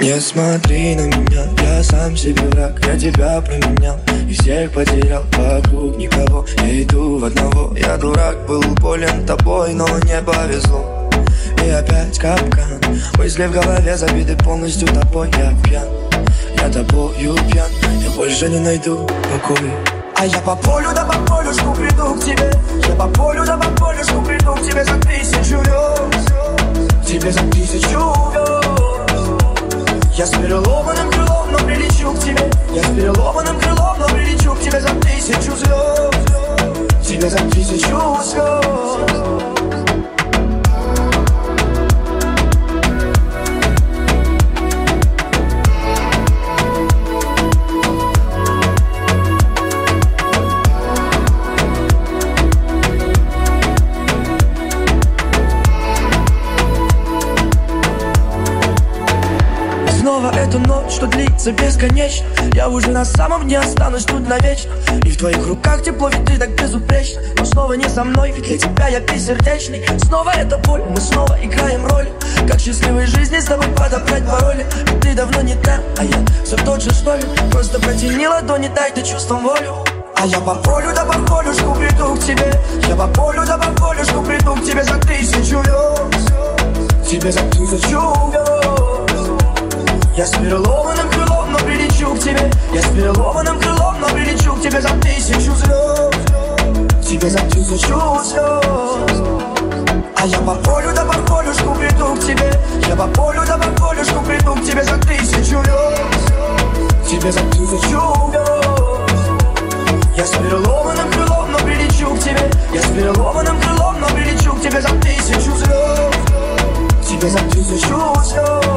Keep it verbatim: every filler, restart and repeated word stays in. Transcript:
Не смотри на меня, я сам себе враг. Я тебя променял и всех потерял. Вокруг никого, я иду в одного. Я дурак, был болен тобой, но не повезло. И опять капкан, мысли в голове забиты полностью тобой. Я пьян, я тобою пьян, я больше не найду покоя. А я по полю, да по полюшку приду к тебе. Я по полю, да по полюшку приду к тебе за тысячу верст. Тебе за тысячу верст. Я с переломанным крылом, но прилечу к тебе. Я с переломанным крылом, но прилечу к тебе за тысячу звезд. Тебе за тысячу звезд. Снова эту ночь, что длится бесконечно. Я уже на самом дне останусь тут навечно. И в твоих руках тепло, ведь ты так безупречна. Но снова не со мной, ведь для тебя я бессердечный. Снова эта боль, мы снова играем роли. Как в счастливой жизни с тобой подобрать пароли. Ведь ты давно не там, а я все тот же, что ли. Просто протяни ладони, дай ты чувствам волю. А я по полю, да по полюшку приду к тебе. Я по полю, да по полюшку приду к тебе за тысячу верст. Тебе за тысячу верст. Я с переломанным крылом, но прилечу к тебе. Я с переломанным крылом, но прилечу к тебе за тысячу звезд. Тебе за тысячу звезд. А я по полю, да по полюшку приду к тебе. Я по полю, да по полюшку приду к тебе за тысячу верст. Тебе за тысячу верст. Я с переломанным крылом, но прилечу к тебе. Я с переломанным крылом, но прилечу к тебе за тысячу звезд. Тебе за тысячу звезд.